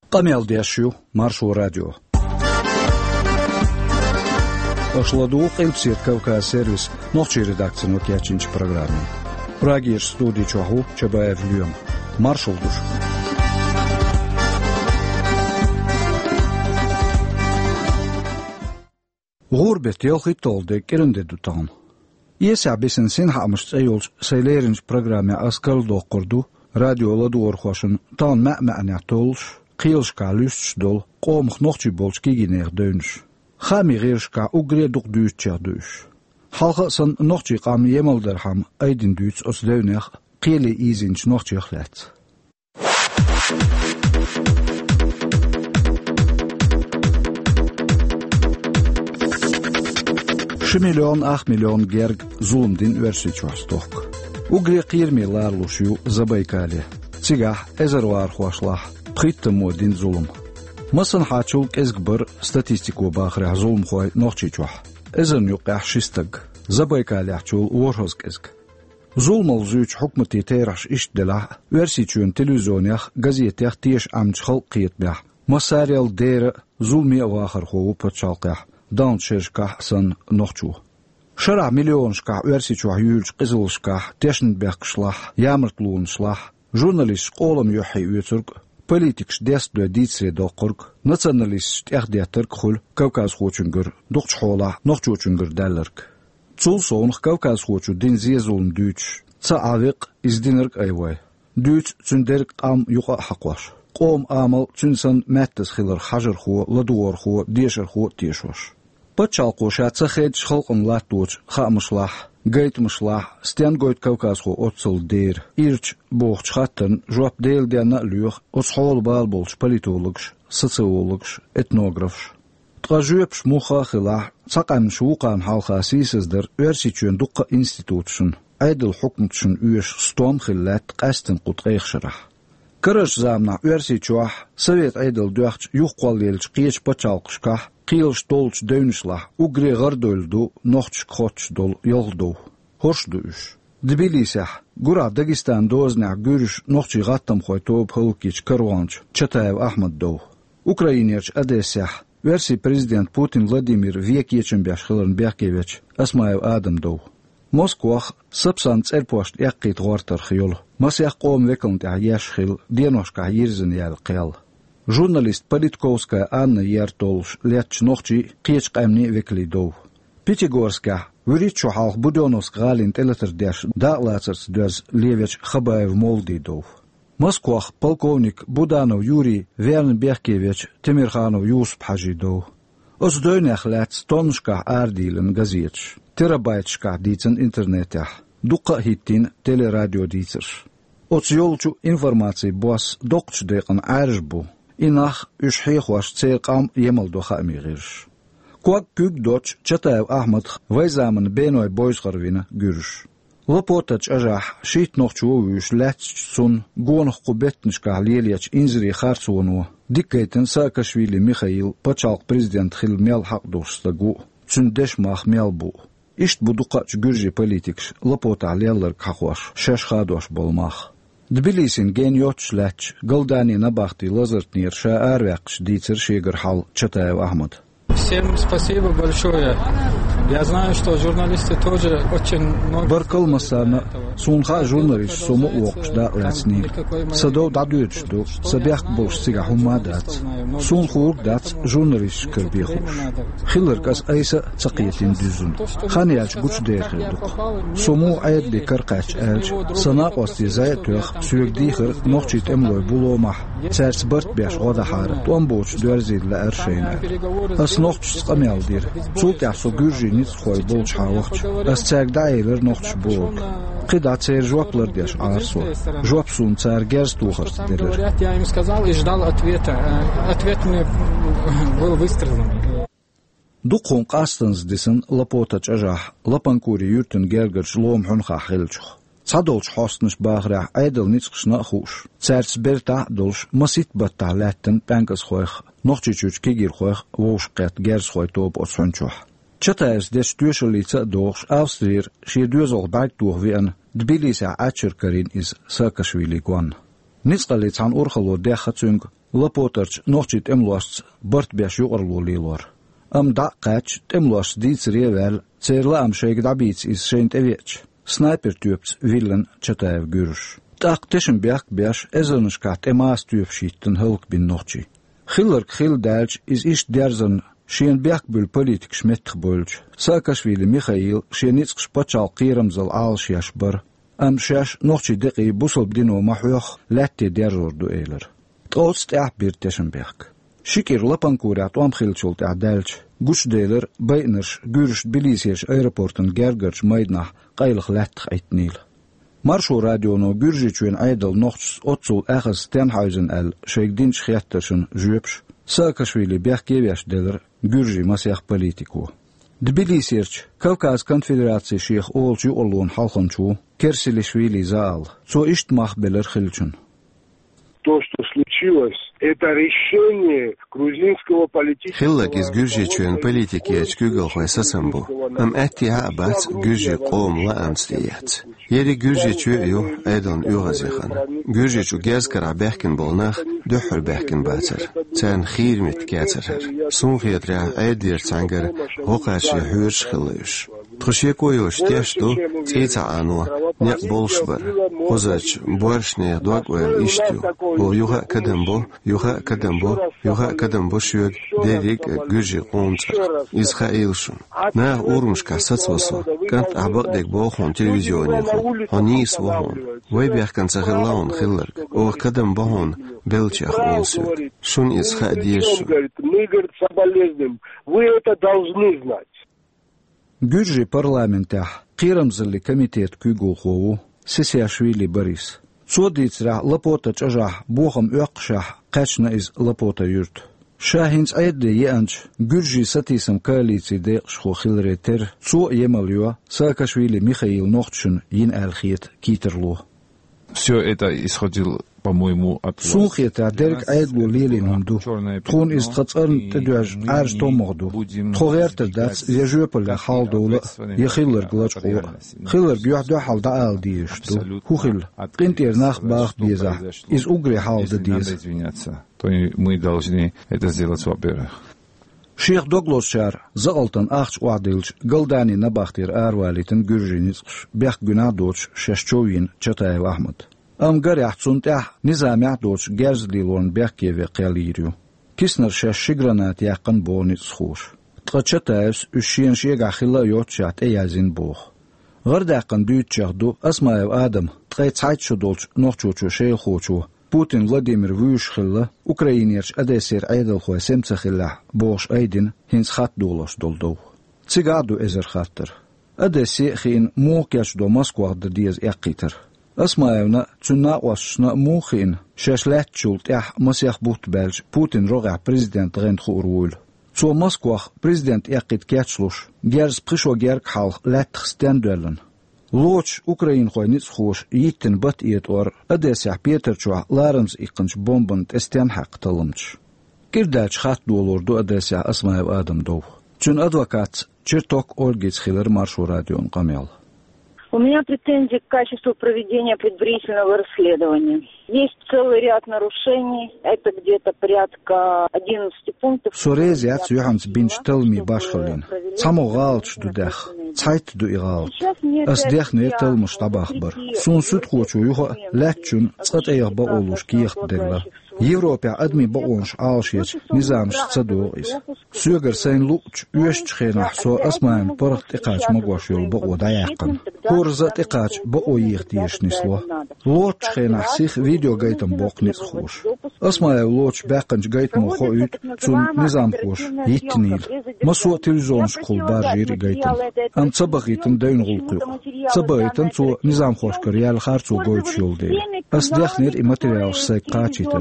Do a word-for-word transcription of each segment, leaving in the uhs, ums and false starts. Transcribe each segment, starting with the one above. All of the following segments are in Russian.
Qamel Maršu radio. Ošladuq Elpsiet Kavkaz servis nohči redakciju kjačinč programu. Pragir studi čohu Čabaev Ljum. Maršulduš. Gurbet jelgi tolde kerende dutan. Yesa besen sin hamış ayolç saylarınç programı askal doqurdu. Radio ladur xoşun tan ma'ma'na tolş. Qilşka lüstş dol, qomx noqçi bolçki giner dönüş. Xami girşka ugre duq düççer düş. Halqasan noqçi qam yemalder ham aydin düç os döner, qili izinç noqçi xlat. Şu milyon, ah milyon gerg zulmdin versiçostok. Ugre qirmi larluşu Zabaykali. Цигах эзервар хошлах приттему дин зулум. Масан хачул эзгбер статистику бахря зулум хой нохчичух. Эзен юқах шистаг. Забайкалячул уорхозкезг. Зулмал зюч хукмати тераш иштдела версичун телевизионях газетях теш амчхал қиетбях. Масариал дер зулми авахар хову пачалқях. Дан шершках сан нохчу. Шара миллионшках версичух юльш қизылшках тешнбехшлах ямертлуншлах. Журналист школам юхи уйцург, политикш дестуя дицре доқург, националист эхдиятырг хул Кавказ хочунгыр, дуқчхола нохчучунгыр дәллерг. Цул соонх Кавказ хочу дин зезулн дүйч, ца авиқ издинерг айвай. Дүйч цундерг ам юқа хақваш. Қом амал цунсан мәттіз хилар хажыр ху, ладуар ху, дешер ху тешваш. Пачал қоша ца хедж халқын латтуч, хамышлах. Гейтмышлах, стен гойт Кавказху отцыл дейр. Ирч боғч хаттын, жоап дейлдена люх, отсхол бал болш политологш, социологш, этнографш. Тғажуепш муха хилах, цақам шуқан халха сисіздір, версичуен дуққа институтшын, айдыл хукмтшын үйеш стом хиллат қастын құт қейхшырах. Кырыш замна версичуах, совет айдыл дуахч юхқвал елч қиеч пачалқшках, Qilş dolç dönüşlah, ugre gardoldu, nohç khoç dol yoldu. Hoş düş. Tbilisih, gura Dagestan dozna görüş nohçi gattam khoytob hulkiç karvanç, Çataev Ahmed dov. Ukrainerç Adesih, versi prezident Putin Vladimir Vekiyechembashkhiln Berkevich, Asmaev Adam dov. Moskvah sapsan tserpost yaqit gortar khiyol. Masih qom vekont yashkhil, denoshka yirzin yal qiyal. Журналист Политковская Анна Яртолш летч нохчи қиеч қамни веклидов. Пятигорска выричу халх Буденовск галин телетердеш датлацерс дерз Левич Хабаев Молдидов. Москвах полковник Буданов Юрий Вернберкевич Темирханов Юсуп Хажидов. Оздойнях летс тоншка ардилен газетш. Терабайтшка дицен интернетях. Дуqa hitin телерадио дицерш. Оцьолчу информации бос докч деқан аржбу. Инах ушхих ваш цеқам емалду хамигирш. Куак кюк доч Чатаев Ахмад вайзамын беной бойсгарвина гүрш. Лопотач ажах шит нохчу уш ләтч сун гонх кубеттншка лелияч инзри харцуну. Диккейтен Саакашвили Михаил пачалq президент хил мел хақдушстагу цундеш мах мелбу. Ишт будуқач гүржи политикш лопота леллер кахваш шешхадош болмах. Тбилисин ген йотшлач голдани набахти лазертнир ша арвякш дицер шигер хал Чатаев Ахмад. Всем спасибо большое. Я знаю, что журналисты тоже очень много... Баркал масана сунха журналист сому уокш да лацни. Садо дадуечду сабях бош сига хумадац. Сунхур дац журналист кырбихуш. Хиллеркас айса цақиетин дюзун. Ханиач гуч дерхердук. Сому айд бекарқач элч. Сана ости заятуях сүйегдихер нохчит эмлой буломах. Церц барт бяш одахар. Туамбоч дуарзидла эршейна. Ас нохч сқамялдир. Цултясу гүржи ниц хой болч хавахч. Ас цэгда эйлер нохч болг. Қида цер жуаплар деш арсу. Жуапсун цер герстухарс дилер. Я им сказал и ждал ответа. Ответ мне был выстрелом. Дукхун қастанс десен лапотач ажах. Лапанкури юртен гергерч лом хунха хилчух. Цадолч хостнш багря айдл ницқшна хуш. Церц берта долш масит батта латтен панкас хойх. Нохчичуч кигир хойх вошқет герс хой топ отсунчух. Чатаес деш тюшелица дорш Австрир ши дюзол байт дух вен Тбилиси ачеркарин из Саакашвили гуан. Ницқалиц хан урхало дехацунг лапотарч нохчит эмлуаст бартбяш юғарлу лилор. Ам даққач эмлуаст диц ревел церла ам шейг дабиц из шейнт эвеч. Снайпер тюпц виллен чатаев гюрш. Так тешен бяк бяш эзернышкат эмаас тюпшиттен хылк бин нохчи. Хиллер хил дальч из иш дерзен шен бяк бюл политик шметх больч. Саакашвили Михаил шеницк шпачал қирамзал алшияш бар. Ам шаш нохчи дقي бусол бдино махуях латти держор дуэлер. Троц тях бир тешен бяк. Шикер лапанкурят омхилчулт адальч. Гуш дейлер байнерш гюрш Тбилисиеш аэропортын гергерч майднах қайлық латтық айтнил. Маршу радионо гюржичуен айдал нохчс отцул ахас Стенхайзен әл шейгдинч хяттершын жүйепш. Саакашвили бяк кевяш дейлер гюржи масях политику. Тбилисиерч Кавказ конфедерации шейх олчу олуын халқынчу Керсилишвили заал. Цо иштмах белер хилчун. То, что случилось, это решение грузинского политического... Хиллак из Гюржичуен политики очкюгал хвайсасамбу. Ам эти абац Гюржи қом лаамстият. Ери Гюржичую айдан юғазихан. Гюржичу гезкара бәхкін болнах дөхір бәхкін бәтір. Цән хирмет кәтірір. Сун хиятра айдир цангар ғоқаши хүйрш хилыш. Тхушекойуш тешту цейца ануа не болшбар. Хозач боршне дуагуэл иштю. Бо юха кадамбо, юха кадамбо, юха кадамбо шуед дерик гюжи қонцар. Изха илшун. На урмшка сацвасу. Кант абадек бохон телевизиониху. Они свохон. Вай бяхкан цахиллаун хилларк. Ох кадамбохон белчах олсуед. Шун изха диршу. Мы, говорит, соболезнуем. Вы это должны знать. Гюржи парламентах қирамзали комитет күйгулхову Сесиашвили Борис. Цодицра лапота чажах бохам өқшах қачна из лапота юрт. Шахинц айдде еанч Гюржи сатисам коалиции деқшху хилретер цо емалюа Саакашвили Михаил Нохтшин ин алхиет китерлу. Все это исходило, по-моему, от... Сухета дерк айдлу лилинунду. Трон из тхацарн тедуаж арж томогду. Тхогертер дац ежуепля халдула ехиллер глачху. Хиллер бюхду халда аал диешту. Хухил. Кинтер нах бах беза. Из угре халда диез. То мы должны это сделать, во-первых. Шейх Доглосшар заалтан ахч уадилч галдани набахтир арвалитен гюржиницш бях гунадоч шешчовин Чатаев Ахмад. Ам гарях цунтях низамяточ герзлилон бяхкеве қялирю. Киснер шеш шигранат яқын бониц хуш. Тқачатаевс үшшен шега хила йотчат эязин бох. Ғырдақын дүйтчахду Асмаев Адам тқай цайтшудолч нохчучу шейхучу. Путин Владимир Вюшхилла, Украинерч Одессер Айдалхуа Семцахилла, Бош Айдин, хинс хат долош долдов. Цигаду эзер хаттер. Одессе хин мокяч до Москвахда диез яқитер. Асмаевна цунна уашна мухин, шашлятчулт ях масях бухтбэлж, Путин рога президент рентху уруил. Цо Москвах президент яқит кячлуш, герз пришо герк халх латтх стендуэлен. Лоч Украин хойниц хош иттен бат иет ор Одессах Петерчуа ларамс икынч бомбант эстен хақ талымч. Кирдач хат долорду Одессах Асмаев Адам дов. Чун адвокат Черток Ольгиц Хиллер Маршу радион камел. У меня претензии к качеству проведения предварительного расследования. Есть целый ряд нарушений, это где-то порядка одиннадцати пунктов. Сорез яц юханс бинчтелми башхалин. Цамо галч дудех, цайт ду игалт. Аздех нетел муштабахбар. Сун суд хочу юха латчун цат эйх баолуш киехт дегла. Европа адми баонш алшиец низамш цадоис. Сюгер сайн луч юэш чхенах со асмаем порхт икач магвашил бао даяқын. Корзат икач бао иех диешнисло. Лоч чхенах сих видео гайтам бокниц хуш. Асмаев лоч бақынч гайтму хоют цун низам хуш иттнил. Масуа телевизион школ баржир гайтам. Ам цабагитам даун гулқиq. Цабагитам цу низам хошкар ял харцу гойч юлде. Асдехнер и материал сайқачитер.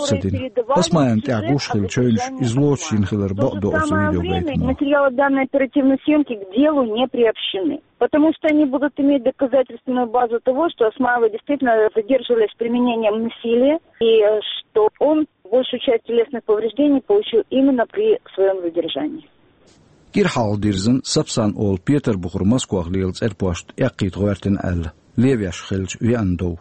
Асмаем тягуш хилчойнш из лочин хилер бадо с видео гайтму. Материалы данной оперативной съемки к делу не приобщены, потому что они будут иметь доказательственную базу того, что Асмаева действительно задерживались с применением насилия и что он большую часть телесных повреждений получил именно при своем задержании. Кирхал дирзен сапсан ол Петербург Москва глилц эрпошт яқит гвертен ал левяш хилч виандов.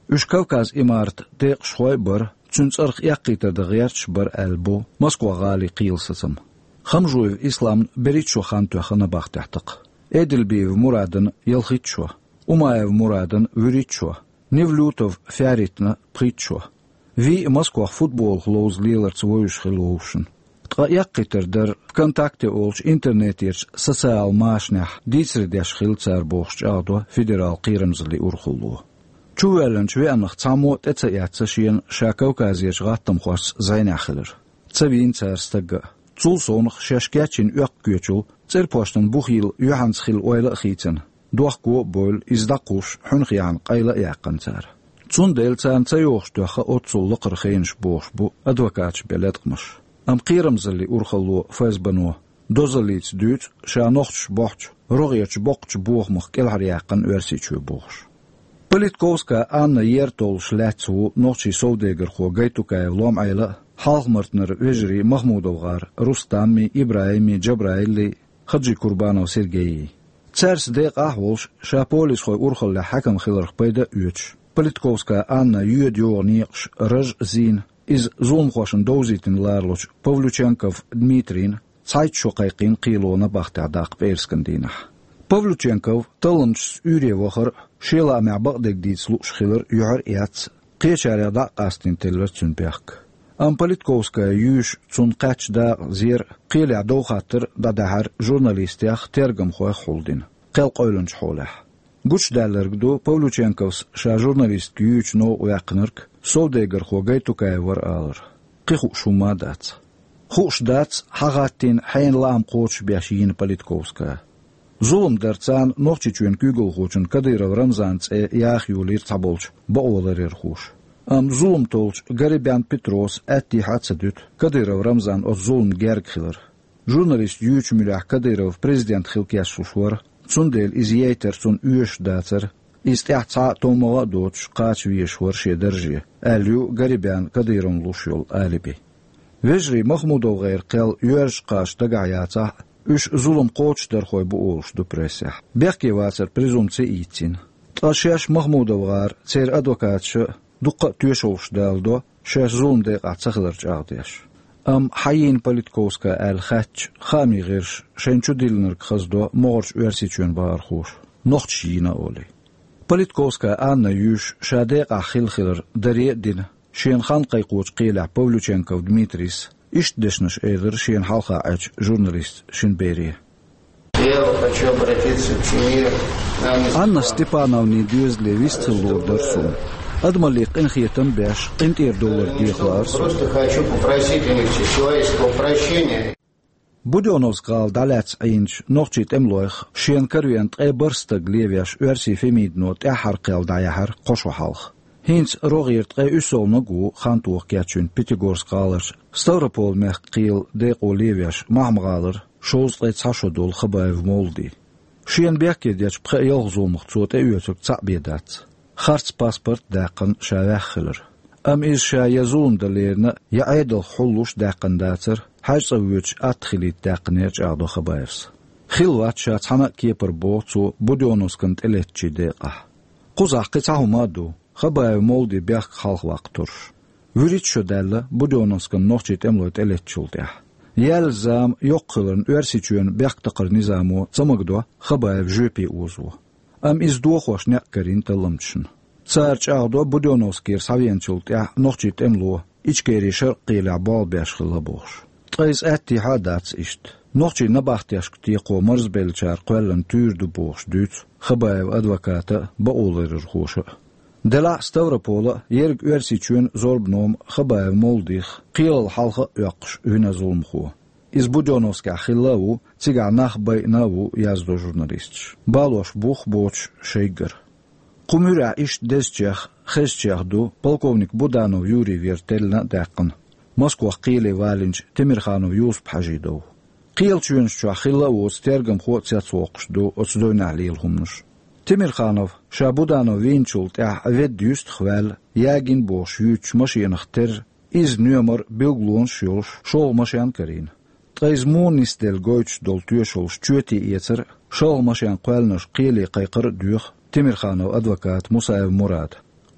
Üç Kavkaz imarat deq şoy bir, çünçarq yaqqitada gıyarç bir elbo, Moskva gali qiyılsısım. Xamjuev İslam beritşo xantuaxına baxtahtiq. Edilbiyev Muradın yılxitşo, Umayev Muradın vüritşo, Nevlutov Fyaritna pritşo. Vi Moskva futbol xloz lilarts voyuş xilowşun. Tqa yaqqitar der kontakte olç internetirç sosyal maşnah ditsredeş xiltsar boğç ağdo federal qirımzli urxullu. Çuvelenç ve anıq çamot etsa yatsa şiyen Şakavkaziyec gattam xos zaynaxılır. Tsavin tsarstaga. Çul sonux şaşkaçin üq göçül, çerpoştan bu xil yuhans xil oyla xitin. Duaqko bol izdaquş xunxiyan qayla yaqan tsar. Çun del tsan tsayox duaxa otsullu qırxayınş boğş bu advokatç beletqmış. Am qirımzli urxullu fazbanu. Dozalic düt şanoxç boğç, roğyaç boqç boğmux kelhar yaqan örsiçü boğş. Politkovska Anna Yertol Шляцу ночи совдегер хо гайтукаев лом айла халхмартнер вежри Махмудовгар Рустамми Ибраими Джабраили Хаджи Курбанов Сергеи Церс деq ahvolş Шаполис хой урхалла хакам хиларх пайда üç Politkovska Anna Юдёрниqш Рж Зин из зулмхошын дозитин ларлуч Павлюченков Дмитрин Цайтшо qayqin qilona baxtadaq perskandinah Pavluchenkov talınç üre vahar şela ma'baqdek ditslu şxilir yuhar yats qeçarada qastin teller çünpaq. Am Politkovskaya yüş çun qaçda zir qila do xatır da dahar jurnalistiyaq tergam xoy xoldin. Qalq oylunç xolah. Guç dallargdo Pavluchenkovs şa jurnalist yüç no uyaqnırk sovdeger xogay tukay var alır. Qixu şumadat. Xushdat hagatin hayn lam qoç biashin Politkovskaya. Zulum dertsan noqchichun kügül xochun Kadyrov Ramzanц e yax yulir tabolch baolarer xoş. Am zulum tolch Garibyan Petros atti hatsadut Kadyrov Ramzan o zulum gerghiler. Jurnalist yüç mülah Kadyrov prezident xilkiyas şuşwar Tsundel izyeter tsun üyeş datsar istihtsa tomoga doç qaç viyeshwar şederji. Alyu Garibyan Kadyrov luşyol alibi. Vejri Mahmudov gayr qel yüerş qaç dagayatsa Üç zulum qoçlar xoy bu oluş depressiya. Berke vatsar prezumtsiya itin. Tashyash Mahmudovgar cer advokatçı duqqa tüyeşoş daldo şaş zulum de qatsaqlar çağdiyaş. Am hayin Politkovska al khatch khami g'irsh shenchu dilnir qazdo mo'g'ch üersichun bar xoş. Noqchina oli. Politkovska Anna yüş şade qaxilxir dariye din. Shen xan qayquch qila Pavluchenkov Dmitris Иштдешнаш эйдер шен халха ач журналист Шинбери. Я хочу обратиться к семье Анна Степановна дюзле вистеллор дерсун. Адмалик инхиетам беш интер доллар дихлар. Просто хочу попросить у них человеческого прощения. Будёнов сказал далец инч нохчит эмлоих шен карвент эберстаг левяш өрси фемиднот эхар калдаяхар кошохалх. Hins rogiert qe ussolna gu xantuq ketchun Pitigorsk qalır. Stavropol meq qil deqo leviash mahmgalir. Shoz qe tsashodol khabaev moldi. Shien berkedech qe yolzomq tsot e üyetük tsabiedat. Kharts pasport daqan shawakhlir. Am is sha yazundlerna yaidel hullush daqandatsir. Hajsawich atxilit daqnerch ado khabaevs. Khilvat sha tsana keper bo tsu Budyonovskant eletchi deqa. Quzaq qitsahumadu Xabaev moldi byak xalq vaqtur. Vürit şödəlle Budyonovskan noqçit emloyt eletçuldiya. Yelzam yoqqılın üersiçün byak taqır nizamu zamagdo Xabaev jöpi uzu. Am izduo xoş neqkarin talımçın. Tsarç ağdo Budyonovskir saviyençuldiya noqçit emlo içkeri şarqila bal beşxıla boş. Tqayz atti hadats işt. Noqçi nabaxtiyaşkti qo marzbelçar qwellen türdu boş düt. Xabaev advokata baolerir xoşu. Dela Stavropola yerg üersiçün zorbnom Xabaev moldix qiyal halqa yaqsh üna zulmxu. Iz Budyonovska xillavu tsiganah baynavu yazdo jurnalist. Balosh buх boch sheyger. Qumura ish deschach xeschachdu polkovnik Budanov Yuri Vertelna daqin. Moskva qili valinch Temirkhanov Yusuf Hajidov. Qiyalchün şu xillavu stergam xotsatsoqshdu otsdoynalil humnush. Temirkhanov Shabudanov vinchult ah veddyust khval yagin bosh yüç maşinaxter iz nömer bilglun şol şol maşan karin. Tqayzmun istel goyç doltuyo şol çöti yeter şol maşan qalnaş qili qayqır düx Temirkhanov advokat Musaev Murad.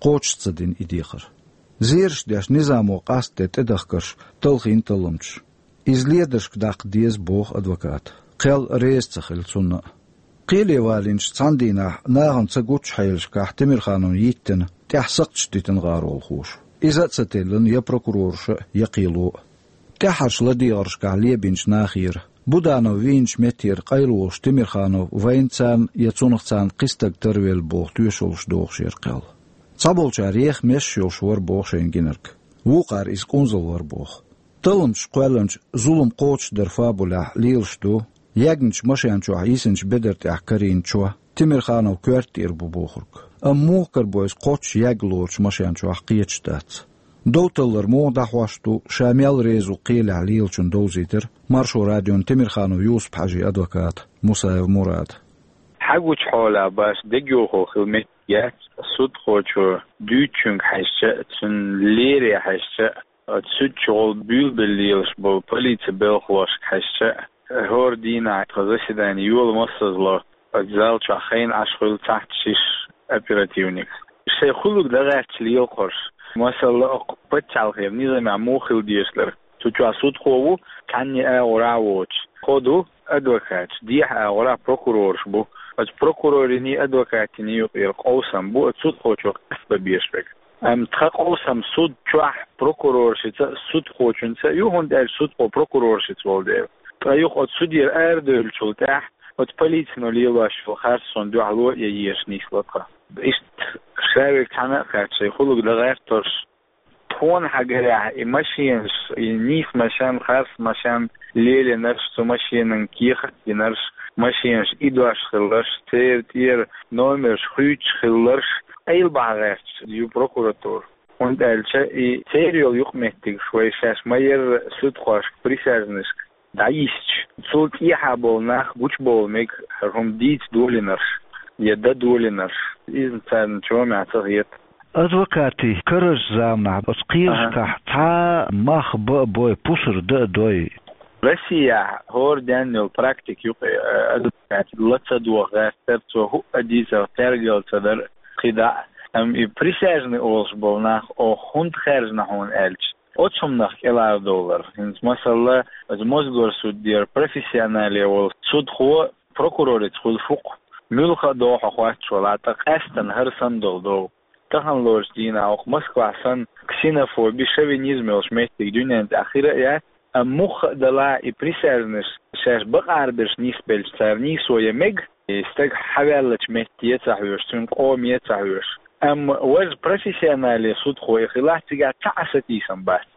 قوتشتدين إديخر زيرش داش نظامو قاست تدخكرش تلخين تلمش إزليدرش داق ديز بوخ أدوكات قيل ريز تخيل سنة قيلي والينش تصندينا ناغن تسقوتش حيلش كاح تمر خانون يتن تحسقتش تيتن غارو الخوش إذا تستيلن يا بروكورورش يقيلو تحرش لديغرش كاح ليبينش ناخير بودانو وينش متير قيلوش تمر خانو وينتان يتسونغتان قستق ترويل بوخ تيوشولش دوخ شيرقل صابولش ريخ مشيوش ور بوخ شينجينرك وقار إس قنزل ور بوخ تلمش قوالنش ظلم قوتش در فابولا ليلش دو يجنش مشيانشو عيسنش بدرت احكرينشو تمر خانو كورتير ببوخرك ام موكر بويس قوتش يجلورش مشيانشو حقيتش دات دوتلر مو دحواشتو شامل ريزو قيل عليلشن دوزيتر مارشو راديون تمر خانو يوسف حاجي ادوكات مسايف مراد حقوش حولا باش دقيوخو خلمت يات سود خوشو دوچنگ حشة تن ليري حشة تسود شغل بيل بالليلش بو بوليت بيلخوش حشة هور دينا تغزشدان يول مصزلو أجزال شاخين عشخل تحت شيش أبيراتيونيك شي خلوك دغاش ليلقرش مثلا بتشال خير نظام عموخل ديشلر تجوا سود خوو كاني أوراوش خدو أدوكات ديح أورا بروكورورش بو از بروكوروريني أدوكاتيني يقير قوسم بو سود خوشو قصب بيشبك ام تخق قوسم سود شوح بروكورورش سود خوشن يوهن دال سود خو بروكورورش تولدير تايوخ ات سودير اردل شولتاح ات بوليتنو ليواش في خارسون دو علو ييش نيسلطا اشت شارك تانا خاتشي خلوك لغير ترش تون حاجة ماشينش نيف ماشان خارس ماشان ليلي نرش ماشين كيخت نرش ماشينش إدواش خلرش تير تير نومرش خيوش خلرش أيل بعغيرش ديو بروكوراتور und elche i serial yuchmehtig shway shash mayer sudkhosh prisaznish daist sul ihabol nach guchbol meg rum dit doliners yeda doliners izn choma'tagiyat advokati karaj zamna basqirska ta mach boy pusur de doy Россия hor Daniel praktik yuq advokat latsa duwa sterto hu adisa tergel tadar qida am i prisazny olsbol nach o hund kherzna hon elch otchum nach elar dollar hins masalla az mozgor suddir professionali ol sud kho prokurorit khul fuq mulkha do khwat cholata qastan harsan doldo tahan lors dina ok Moskva san ksenofobia шовинизм elshmetdik dünyanın akhira ya مخ دلا إبريسيرنش شاش بقار برش نيسبل سارني سويا مج استج حوالج مهتية تحويش تون قومية تحويش أم وز بروفيسيونالي صد خوي خلاص تجا تعستي سنبات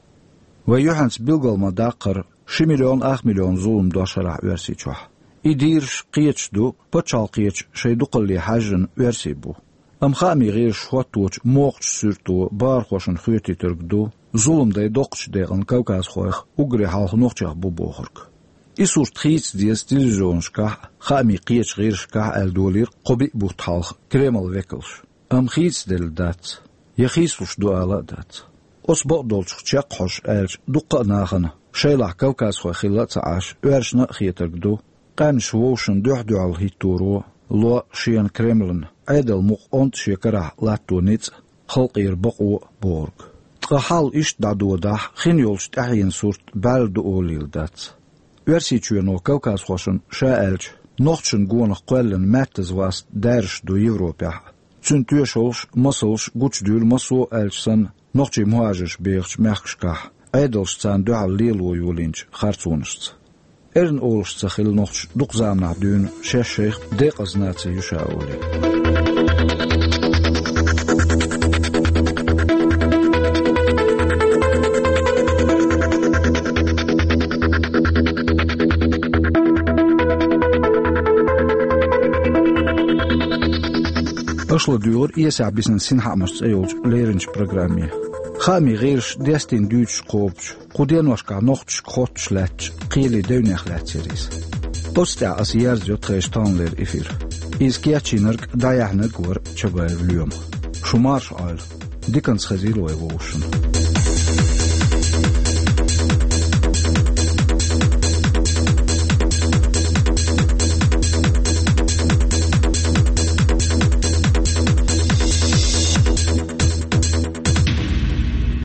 ويوحنس بيلغل مداقر شي مليون أخ مليون ظلم دو شرع ورسي چوح إديرش قيتش دو بچال قيتش شي دوقل لي حاجن ورسي بو أم خامي غير شواتوش موقش سورتو بار خوشن خويتي ترك دو ظلم داي دوقش ديغن كوكاز خويخ وغري حالخ نوخچخ بو بوخرك إسور تخيص ديس تلفزيون شكاح خامي قيتش غير شكاح الدولير قبي بوت حالخ كريمل ويكلش أم خيص دل دات يخيصوش دو آلا دات أصبق دولش تشاقحوش آلش دوقا ناخن شايلح كوكاز خويخ خلا تعاش وارشنا خيترك دو قان شووشن دوح دو على هيتورو لو شيان كريملن عيدل مق أنت شكرح لاتو نيتس خلق يربقو بورغ تقحال إشت دعدو داح خين يولش تحيين صورت بالدو أوليل دات ورسي تشوينو كوكاز خوشن شاالج نوختشن قوانخ قوالن ماتز واست دارش دو يوروبيح تسن تيوشولش مصلش قوش دول مصو ألجسن نوختشي مهاجش بيخش مخشكاح عيدلش تسان دو على ليلو يولينش خارتونشت إرن أولش تخيل نوختش دوق زامنا دون شيخ شيخ ديق أزناتي يشاولي أشلا دور يسع بسن سنحق مش أيوج ليرنش برنامج خامي غيرش ديستين دوتش قوبش قدين وشكا نوختش خوتش لاتش قيلي دونيخ لاتسيريس أستع أسيار زيو تخيشتان لير إفير إز كياتشي نرك دايح نرك ور تشباير اليوم شو مارش آيل ديكنس خزيل ويغوشن